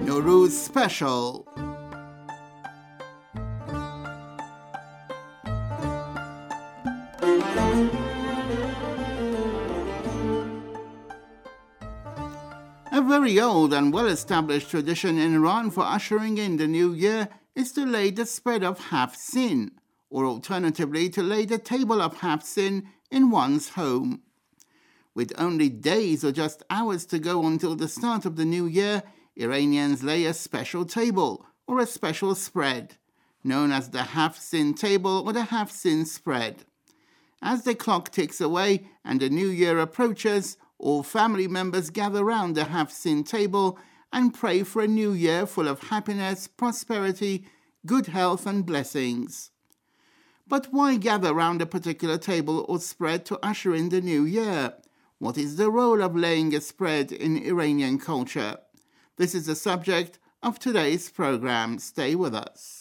Nowruz Special. A very old and well-established tradition in Iran for ushering in the new year is to lay the spread of Hafsin, or alternatively to lay the table of Hafsin in one's home. With only days or just hours to go until the start of the new year, Iranians lay a special table or a special spread, known as the Hafsin table or the Hafsin spread. As the clock ticks away and the new year approaches, all family members gather round the Hafsin table and pray for a new year full of happiness, prosperity, good health and blessings. But why gather round a particular table or spread to usher in the new year? What is the role of laying a spread in Iranian culture? This is the subject of today's program. Stay with us.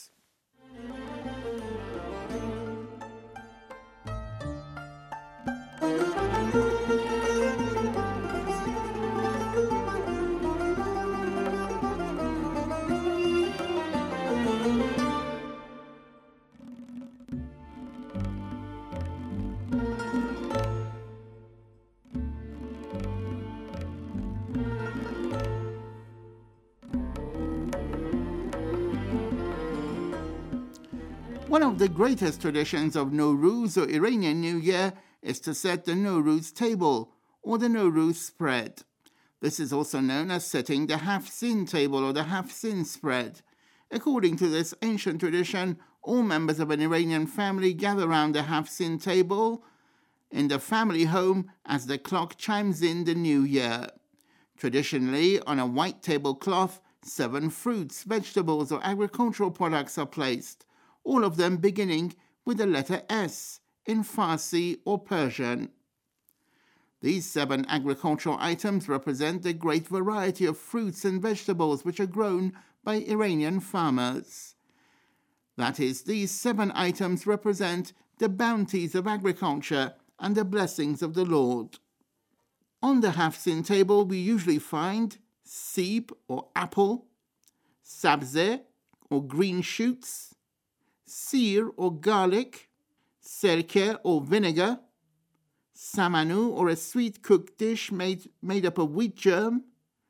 One of the greatest traditions of Nowruz or Iranian New Year is to set the Nowruz table or the Nowruz spread. This is also known as setting the Hafsin table or the Hafsin spread. According to this ancient tradition, all members of an Iranian family gather around the Hafsin table in the family home as the clock chimes in the new year. Traditionally, on a white tablecloth, 7 fruits, vegetables, or agricultural products are placed, all of them beginning with the letter S in Farsi or Persian. These 7 agricultural items represent the great variety of fruits and vegetables which are grown by Iranian farmers. That is, these 7 items represent the bounties of agriculture and the blessings of the Lord. On the Hafsin table, we usually find seeb or apple, sabze or green shoots, seer or garlic, serke or vinegar, samanu or a sweet cooked dish made up of wheat germ,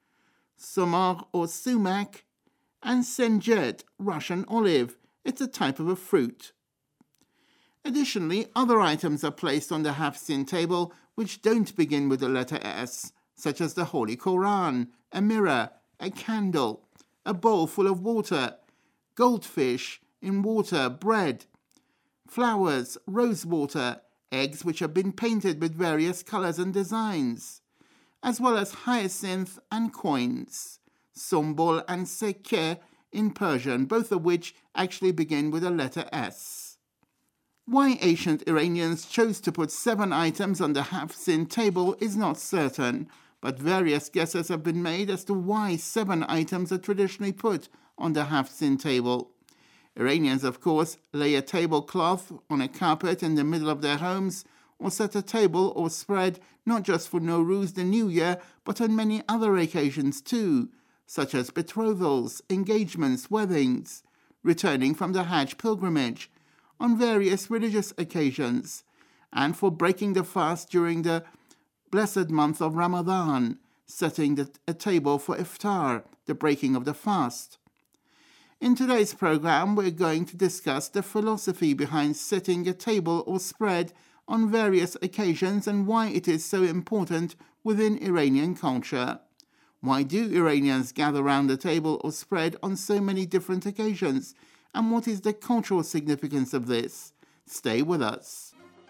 somar or sumac, and senjet, Russian olive. It's a type of a fruit. Additionally, other items are placed on the Hafsin table which don't begin with the letter S, such as the Holy Quran, a mirror, a candle, a bowl full of water, goldfish in water, bread, flowers, rose water, eggs which have been painted with various colors and designs, as well as hyacinth and coins, sumbul and sekke in Persian, both of which actually begin with the letter S. Why ancient Iranians chose to put 7 items on the Hafsin table is not certain, but various guesses have been made as to why 7 items are traditionally put on the Hafsin table. Iranians, of course, lay a tablecloth on a carpet in the middle of their homes, or set a table or spread not just for Nowruz, the New Year, but on many other occasions too, such as betrothals, engagements, weddings, returning from the Hajj pilgrimage, on various religious occasions, and for breaking the fast during the blessed month of Ramadan, setting a table for iftar, the breaking of the fast. In today's program, we're going to discuss the philosophy behind setting a table or spread on various occasions and why it is so important within Iranian culture. Why do Iranians gather round the table or spread on so many different occasions? And what is the cultural significance of this? Stay with us.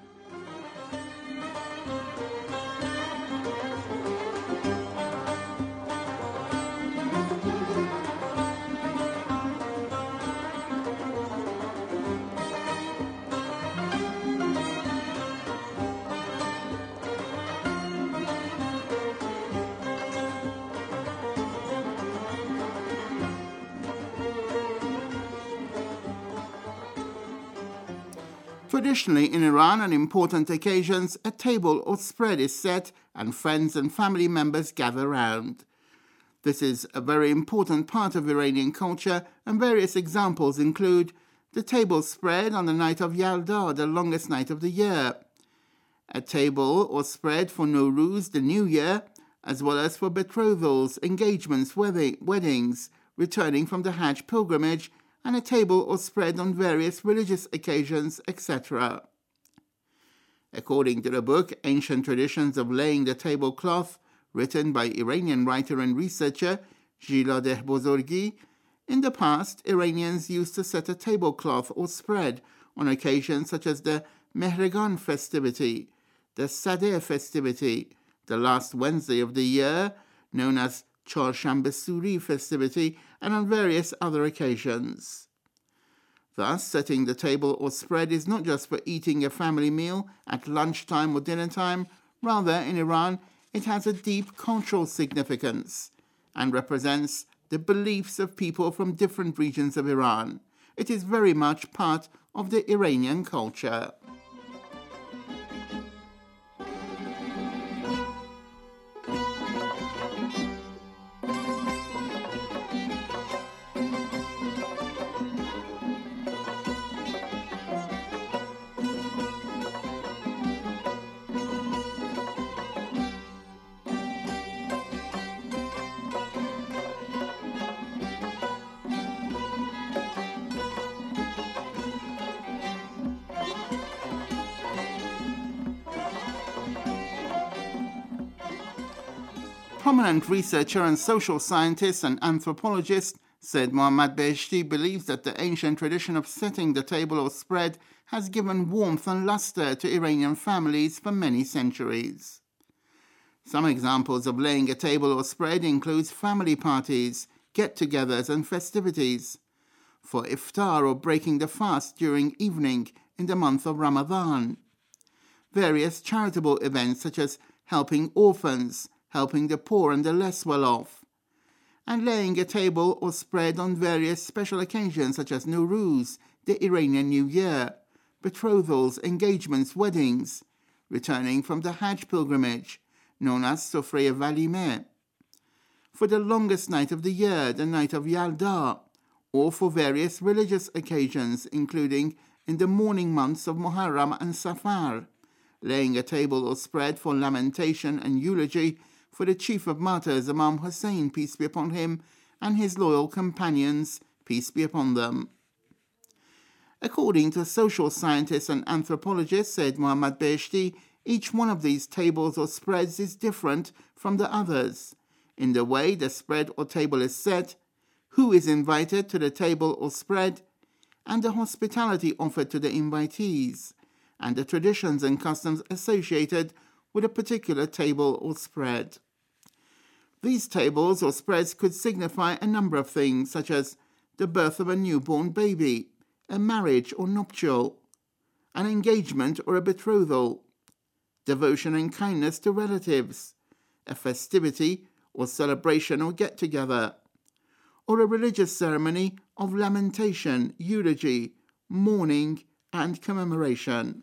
Traditionally in Iran, on important occasions, a table or spread is set and friends and family members gather round. This is a very important part of Iranian culture, and various examples include the table spread on the night of Yalda, the longest night of the year, a table or spread for Nowruz, the New Year, as well as for betrothals, engagements, weddings, returning from the Hajj pilgrimage, and a table or spread on various religious occasions, etc. According to the book Ancient Traditions of Laying the Tablecloth, written by Iranian writer and researcher Gilad Bozorgi, in the past, Iranians used to set a tablecloth or spread on occasions such as the Mehregan festivity, the Sadeh festivity, the last Wednesday of the year, known as Chorshanbe Suri festivity, and on various other occasions. Thus, setting the table or spread is not just for eating a family meal at lunchtime or dinner time. Rather, in Iran, it has a deep cultural significance and represents the beliefs of people from different regions of Iran. It is very much part of the Iranian culture. Prominent researcher and social scientist and anthropologist Said Mohammad Beheshti believes that the ancient tradition of setting the table or spread has given warmth and luster to Iranian families for many centuries. Some examples of laying a table or spread includes family parties, get-togethers and festivities, for iftar or breaking the fast during evening in the month of Ramadan, various charitable events such as helping orphans, helping the poor and the less well-off, and laying a table or spread on various special occasions such as Nowruz, the Iranian New Year, betrothals, engagements, weddings, returning from the Hajj pilgrimage, known as Sofrei Valimeh, for the longest night of the year, the night of Yalda, or for various religious occasions, including in the mourning months of Muharram and Safar, laying a table or spread for lamentation and eulogy for the chief of martyrs, Imam Hussein, peace be upon him, and his loyal companions, peace be upon them. According to social scientist and anthropologist Said Mohammad Beheshti, each one of these tables or spreads is different from the others in the way the spread or table is set, who is invited to the table or spread, and the hospitality offered to the invitees, and the traditions and customs associated with a particular table or spread. These tables or spreads could signify a number of things, such as the birth of a newborn baby, a marriage or nuptial, an engagement or a betrothal, devotion and kindness to relatives, a festivity or celebration or get-together, or a religious ceremony of lamentation, eulogy, mourning, and commemoration.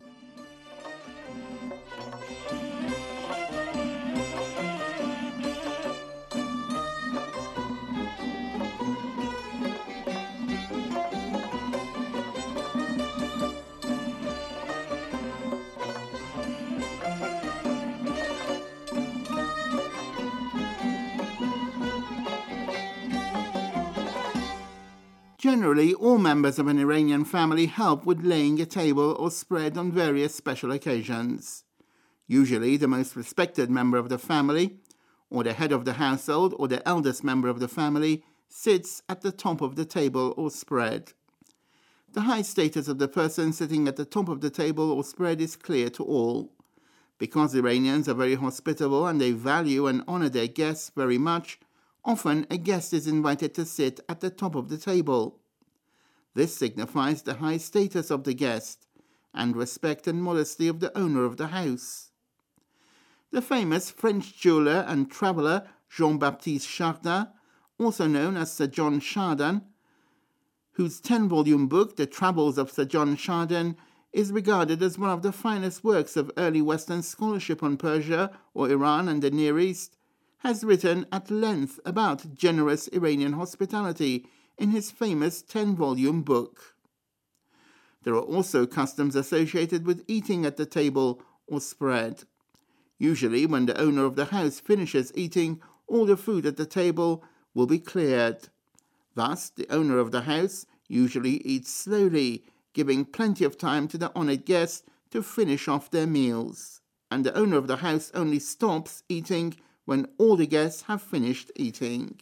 Generally, all members of an Iranian family help with laying a table or spread on various special occasions. Usually, the most respected member of the family, or the head of the household, or the eldest member of the family, sits at the top of the table or spread. The high status of the person sitting at the top of the table or spread is clear to all. Because Iranians are very hospitable and they value and honor their guests very much, often a guest is invited to sit at the top of the table. This signifies the high status of the guest and respect and modesty of the owner of the house. The famous French jeweler and traveler Jean-Baptiste Chardin, also known as Sir John Chardin, whose 10-volume book, The Travels of Sir John Chardin, is regarded as one of the finest works of early Western scholarship on Persia or Iran and the Near East, has written at length about generous Iranian hospitality in his famous 10-volume book. There are also customs associated with eating at the table or spread. Usually, when the owner of the house finishes eating, all the food at the table will be cleared. Thus, the owner of the house usually eats slowly, giving plenty of time to the honored guests to finish off their meals. And the owner of the house only stops eating when all the guests have finished eating.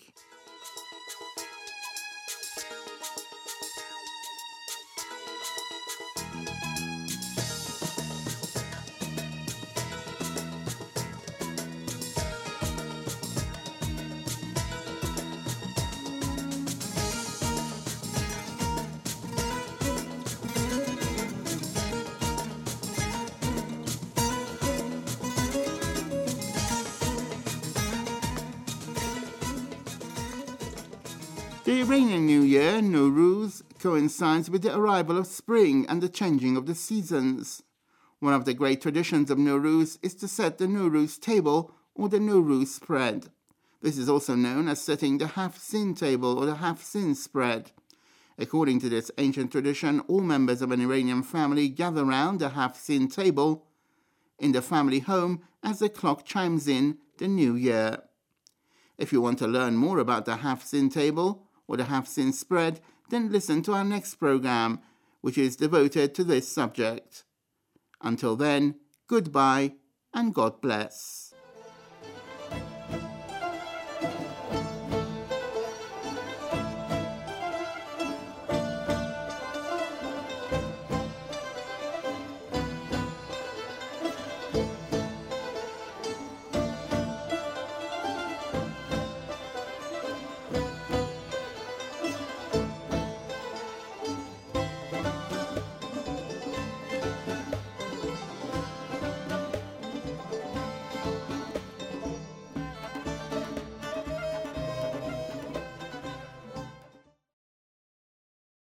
The Iranian New Year, Nowruz, coincides with the arrival of spring and the changing of the seasons. One of the great traditions of Nowruz is to set the Nowruz table or the Nowruz spread. This is also known as setting the Hafsin table or the Hafsin spread. According to this ancient tradition, all members of an Iranian family gather round the Hafsin table in the family home as the clock chimes in the new year. If you want to learn more about the Hafsin table or the Hafsin spread, then listen to our next program, which is devoted to this subject. Until then, goodbye and God bless.